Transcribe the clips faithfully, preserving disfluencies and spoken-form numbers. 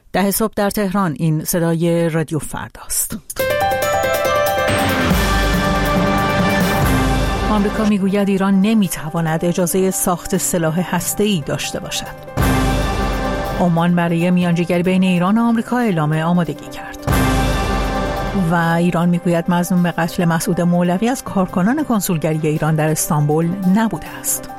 ده صبح در تهران. این صدای رادیو فرداست. آمریکا میگوید ایران نمیتواند اجازه ساخت سلاح هسته‌ای داشته باشد. عمان برای میانجیگری بین ایران و آمریکا اعلام آمادگی کرد. و ایران میگوید مظنون به قتل مسعود مولوی از کارکنان کنسولگری ایران در استانبول نبوده است.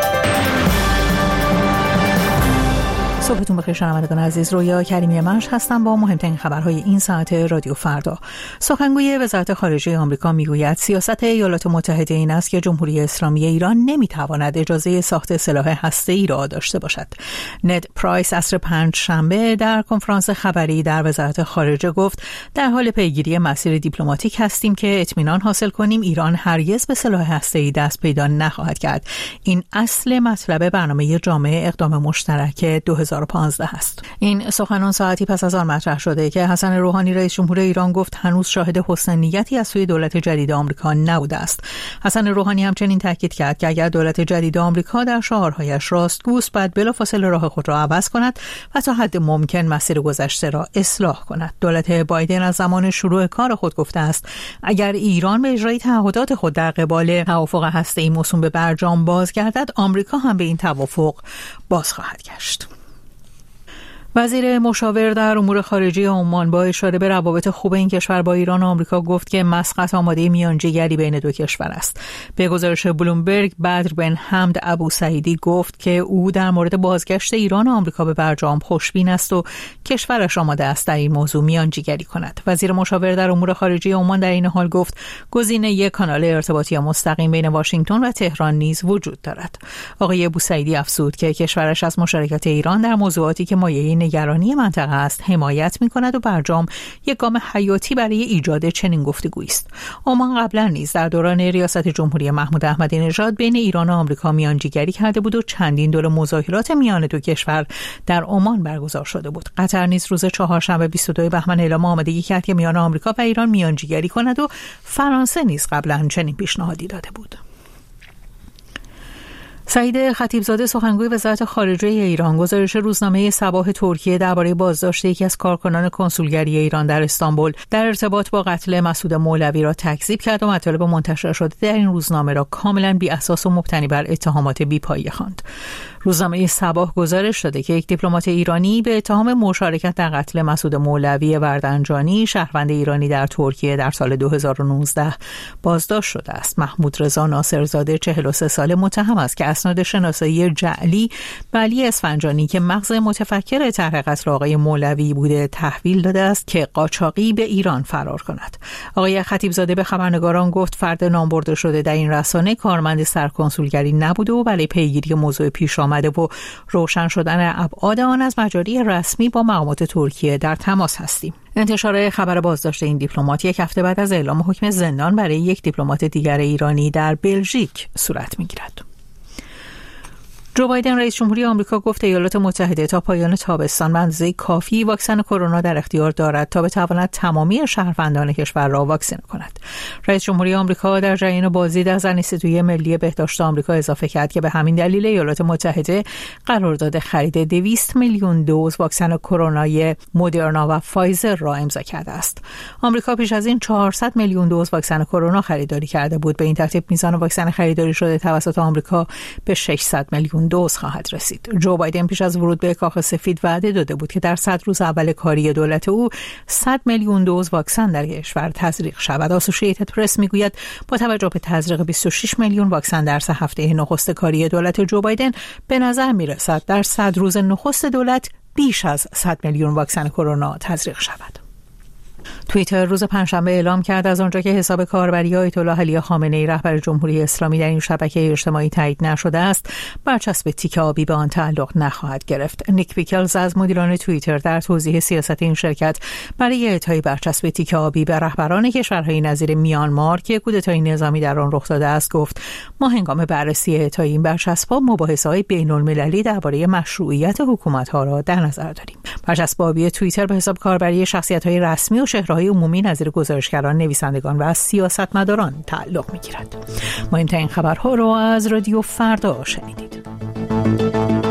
صبحتون بخیر شنوندگان عزیز، رویا کریمی منش هستم با مهمترین خبرهای این ساعت رادیو فردا. سخنگوی وزارت خارجه آمریکا میگوید سیاست ایالات متحده این است که جمهوری اسلامی ایران نمیتواند اجازه ساخت سلاح هسته‌ای را داشته باشد. ند پرایس عصر پنج شنبه در کنفرانس خبری در وزارت خارجه گفت در حال پیگیری مسیر دیپلماتیک هستیم که اطمینان حاصل کنیم ایران هرگز به سلاح هسته‌ای دست پیدا نخواهد کرد. این اصل مطلب برنامه جامع اقدام مشترک دو هزار و پانزده است. این سخنان ساعتی پس از آن مطرح شده که حسن روحانی رئیس جمهور ایران گفت هنوز شاهد حسن نیتی از سوی دولت جدید آمریکا نبوده است. حسن روحانی همچنین تاکید کرد که اگر دولت جدید آمریکا در شعارهایش راستگوست باید بلافاصله راه خود را عوض کند و تا حد ممکن مسیر گذشته را اصلاح کند. دولت بایدن از زمان شروع کار خود گفته است اگر ایران به اجرای تعهدات خود در قبال توافق هسته‌ای موسوم به برجام بازگردد، آمریکا هم به این توافق باز خواهد گشت. وزیر مشاور در امور خارجه عمان با اشاره به روابط خوب این کشور با ایران و آمریکا گفت که مسقط آماده میانجیگری بین دو کشور است. به گزارش بلومبرگ، بدر بن حمد ابو سعیدی گفت که او در مورد بازگشت ایران و آمریکا به برجام خوشبین است و کشورش آماده است در این موضوع میانجیگری کند. وزیر مشاور در امور خارجه عمان در این حال گفت گزینه یک کانال ارتباطی مستقیم بین واشنگتن و تهران نیز وجود دارد. آقای ابو سعیدی افزود که کشورش از مشارکت ایران در موضوعاتی که مایه نگرانی منطقه است حمایت می‌کند و برجام یک گام حیاتی برای ایجاد چنین گفتگویی است. عمان قبلا نیز در دوران ریاست جمهوری محمود احمدی نژاد بین ایران و آمریکا میانجیگری کرده بود و چندین دوره مذاکرات میان دو کشور در عمان برگزار شده بود. قطر نیز روز چهارشنبه بیست و دو بهمن اعلام آمادگی کرد که میان آمریکا و ایران میانجیگری کند و فرانسه نیز قبلا چنین پیشنهادی داده بود. سعید خطیبزاده سخنگوی وزارت خارجه ایران گزارش روزنامه صباح ترکیه درباره بازداشت یکی از کارکنان کنسولگری ایران در استانبول در ارتباط با قتل مسعود مولوی را تکذیب کرد و مطالب منتشر شده در این روزنامه را کاملا بی اساس و مبتنی بر اتهامات بی‌پایه خواند. روزنامه صباح گزارش داده که یک دیپلمات ایرانی به اتهام مشارکت در قتل مسعود مولوی وردنجانی شهروند ایرانی در ترکیه در سال دو هزار و نوزده بازداشت شده است. محمود رضا ناصرزاده چهل و سه ساله متهم است که اسناد شناسایی جعلی به علی اسفنجانی که مغز متفکر طرح قتل آقای مولوی بوده تحویل داده است که قاچاقی به ایران فرار کند. آقای خطیبزاده به خبرنگاران گفت فرد نامبرده شده در این رسانه کارمند سرکنسولگری نبوده و برای پیگیری موضوع پیش آمده و روشن شدن ابعاد آن از مجاری رسمی با مقامات ترکیه در تماس هستیم. انتشار خبر بازداشت این دیپلمات یک هفته بعد از اعلام حکم زندان برای یک دیپلمات دیگر ایرانی در بلژیک صورت می‌گیرد. جو بایدن رئیس جمهوری آمریکا گفت ایالات متحده تا پایان تابستان به اندازه کافی واکسن کرونا در اختیار دارد تا بتواند تمامی شهروندان کشور را واکسینه کند. رئیس جمهوری آمریکا در جریان بازدید از انستیتوی ملی بهداشت آمریکا اضافه کرد که به همین دلیل ایالات متحده قرارداد خرید دویست میلیون دوز واکسن کرونای مدرنا و فایزر را امضا کرده است. آمریکا پیش از این چهارصد میلیون دوز واکسن کرونا خریداری کرده بود. به این ترتیب میزان واکسن خریداری شده توسط آمریکا به ششصد میلیون دوز خواهد رسید. جو بایدن پیش از ورود به کاخ سفید وعده داده بود که در صد روز اول کاری دولت او صد میلیون دوز واکسن در کشور تزریق شود. اسوسییتد پرس میگوید با توجه به تزریق بیست و شش میلیون واکسن در سه هفته نخست کاری دولت جو بایدن به نظر میرسد در صد روز نخست دولت بیش از صد میلیون واکسن کرونا تزریق شود. توییتر روز پنجشنبه اعلام کرد از آنجا که حساب کاربری آیت الله علی خامنه‌ای رهبر جمهوری اسلامی در این شبکه اجتماعی تایید نشده است، برچسب تیک آبی به آن تعلق نخواهد گرفت. نیک پیکلز از مدیران توییتر در توضیح سیاست این شرکت برای اعطای برچسب تیک آبی به رهبران کشورهای نظیر میانمار که کودتای نظامی در آن رخ داده است گفت: ما هنگام بررسی اعطای این برچسب‌ها مباحثه‌های بین‌المللی درباره مشروعیت حکومت‌ها را در نظر داریم. برچسب آبی توییتر به حساب کاربری شخصیت‌های رسمی و شهرهای عمومی نظیر گزارشگران، نویسندگان و سیاستمداران تعلق می‌گیرد. مهمترین خبرها را از رادیو فردا شنیدید.